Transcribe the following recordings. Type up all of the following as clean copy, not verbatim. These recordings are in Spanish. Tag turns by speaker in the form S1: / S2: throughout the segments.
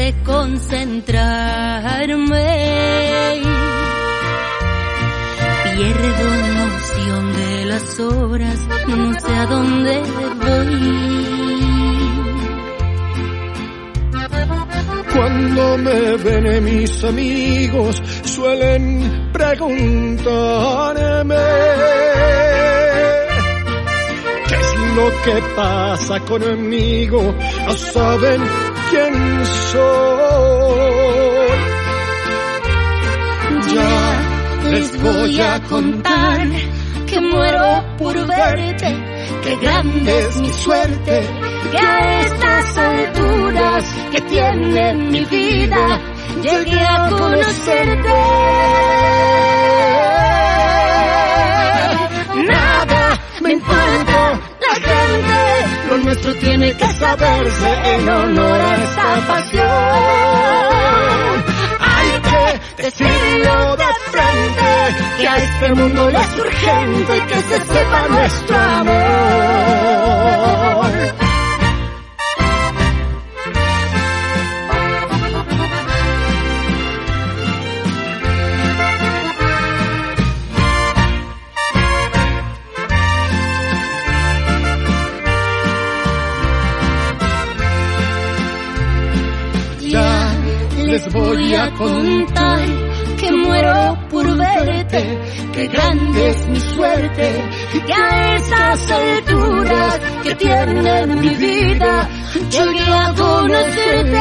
S1: de concentrarme. Pierdo noción de las horas, no sé a dónde voy.
S2: Cuando me ven mis amigos suelen preguntarme ¿qué es lo que pasa conmigo? No saben quién soy.
S1: Ya les voy a contar que muero por verte, que grande es mi suerte, que a estas alturas que tiene mi vida llegué a conocerte. Nada me importa la gente, lo nuestro tiene que saberse en honor a esta pasión. Hay que decirlo de frente, que a este mundo le es urgente que se sepa nuestro amor. Les voy a contar que muero por verte, que grande es mi suerte, que a estas alturas que tiene mi vida llegué a conocerte.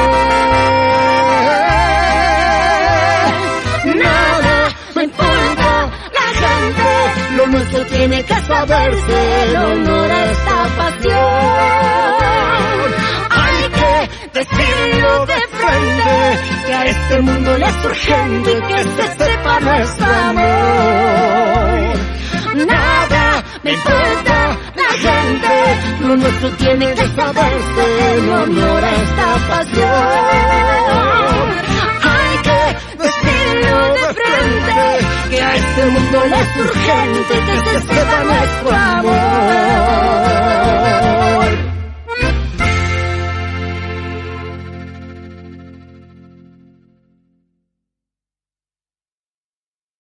S1: Nada me importa la gente, lo nuestro tiene que saberse en honor a esta pasión. Hay que decirlo de frente, que a este mundo le es urgente que se sepa nuestro amor. Nada me importa la gente, lo nuestro tiene que saberse en honor a esta pasión. Hay que decirlo de frente, que a este mundo le es urgente que se sepa nuestro amor.